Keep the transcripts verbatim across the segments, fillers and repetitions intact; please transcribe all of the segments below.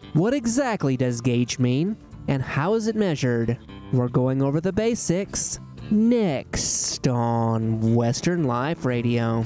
What exactly does gauge mean, and how is it measured? We're going over the basics next on Western Life Radio.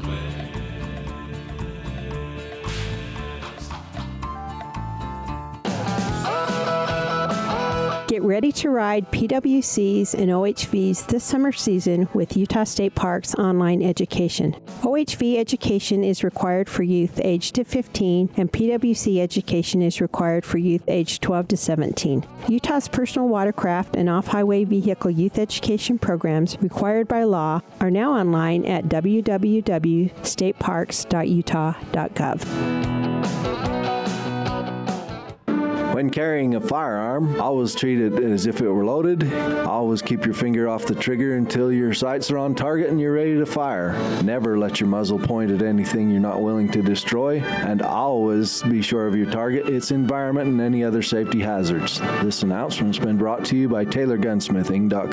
Get ready to ride P W Cs and O H Vs this summer season with Utah State Parks online education. O H V education is required for youth aged to fifteen, and P W C education is required for youth aged twelve to seventeen. Utah's personal watercraft and off-highway vehicle youth education programs required by law are now online at w w w dot state parks dot utah dot gov. When carrying a firearm, always treat it as if it were loaded. Always keep your finger off the trigger until your sights are on target and you're ready to fire. Never let your muzzle point at anything you're not willing to destroy. And always be sure of your target, its environment, and any other safety hazards. This announcement's been brought to you by Taylor Gunsmithing dot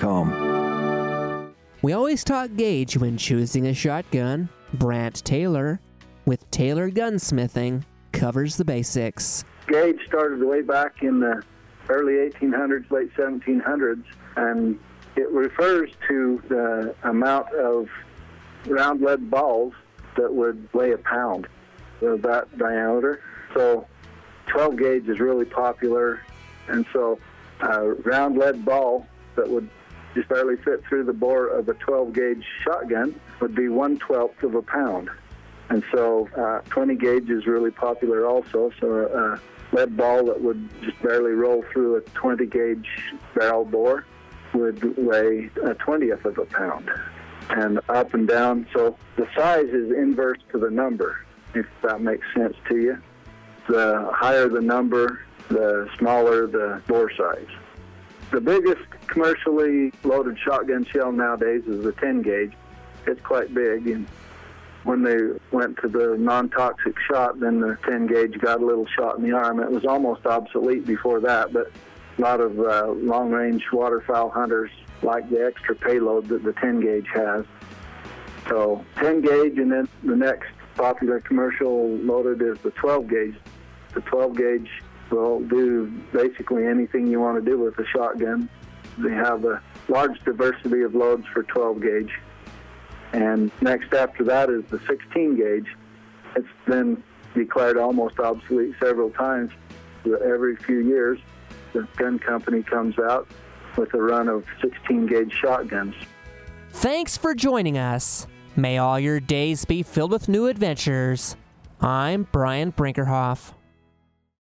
com. We always talk gauge when choosing a shotgun. Brant Taylor with Taylor Gunsmithing covers the basics. Gauge started way back in the early eighteen hundreds, late seventeen hundreds, and it refers to the amount of round lead balls that would weigh a pound of that diameter. So twelve gauge is really popular, and so a round lead ball that would just barely fit through the bore of a twelve gauge shotgun would be one twelfth of a pound. And so uh, twenty gauge is really popular also, so uh, lead ball that would just barely roll through a twenty gauge barrel bore would weigh a twentieth of a pound, and up and down. So the size is inverse to the number, if that makes sense to you. The higher the number, the smaller the bore size. The biggest commercially loaded shotgun shell nowadays is the ten gauge. It's quite big, and when they went to the non-toxic shot, then the ten gauge got a little shot in the arm. It was almost obsolete before that, but a lot of uh, long-range waterfowl hunters like the extra payload that the ten gauge has. So ten gauge, and then the next popular commercial loaded is the twelve gauge. The twelve gauge will do basically anything you want to do with a shotgun. They have a large diversity of loads for twelve gauge. And next after that is the sixteen gauge. It's been declared almost obsolete several times. Every few years, the gun company comes out with a run of sixteen gauge shotguns. Thanks for joining us. May all your days be filled with new adventures. I'm Brian Brinkerhoff.